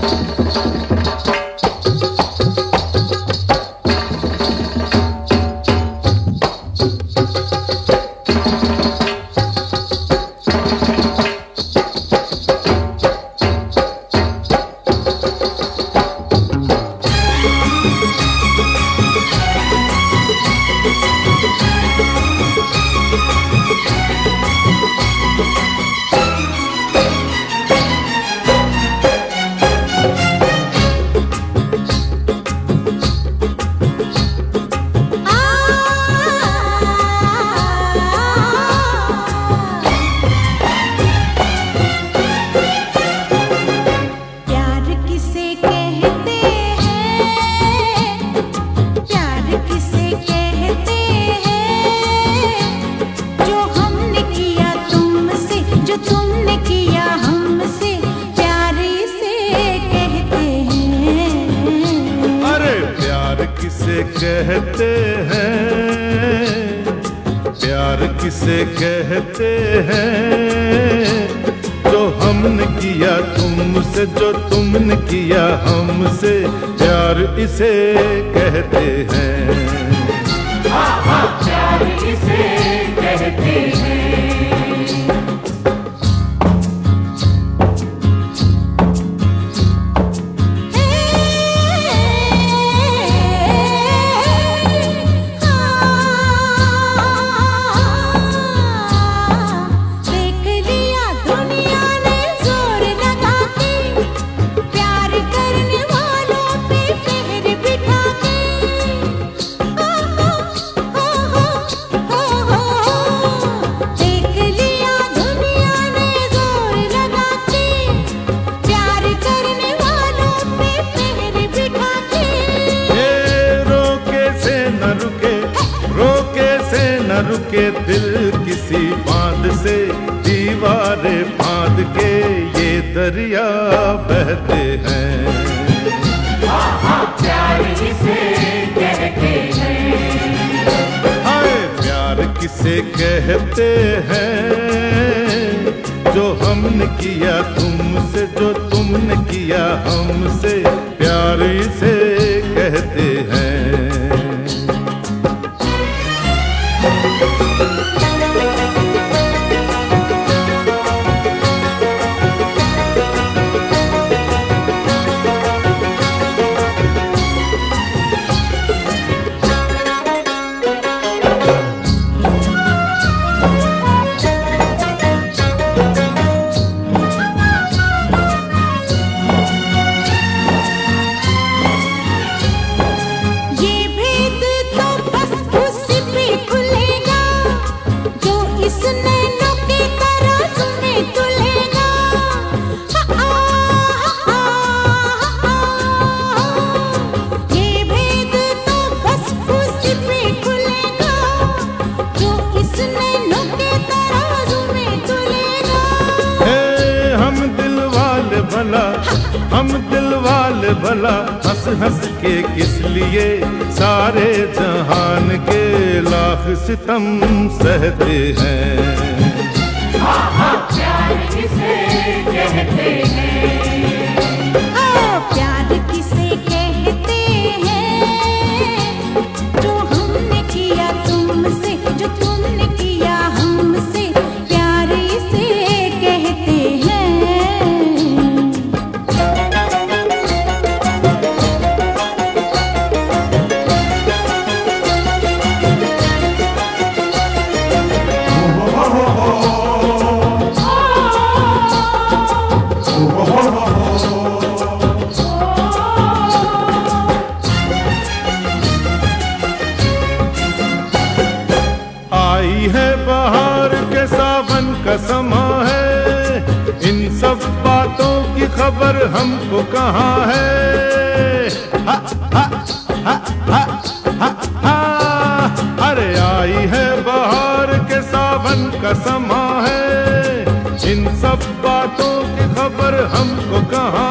कहते हैं, प्यार किसे कहते हैं, जो हमने किया तुमसे, जो तुमने किया हमसे, प्यार इसे कहते हैं। प्यार इसे कहते हैं। रुके दिल किसी बांध से, दीवारें बांध के ये दरिया बहते हैं। प्यार किसे कहते हैं। हाय प्यार किसे कहते हैं, जो हमने किया तुमसे, जो तुमने किया हमसे, प्यार इसे कहते हैं। हम दिल वाले भला हंस हंस के किस लिए, सारे जहान के लाख सितम सहते हैं। प्यार किसे कहते हैं। प्यार किसे कहते हैं, जो हमने किया तुमसे, जो तुमने किया हमसे, प्यार इसे कहते हैं। आई है बहार के सावन का समा है, इन सब बातों की खबर हमको कहाँ है। हा, हा, हा, हा, हा, हा। अरे आई है बहार के सावन का समा है, इन सब बातों की खबर हमको कहाँ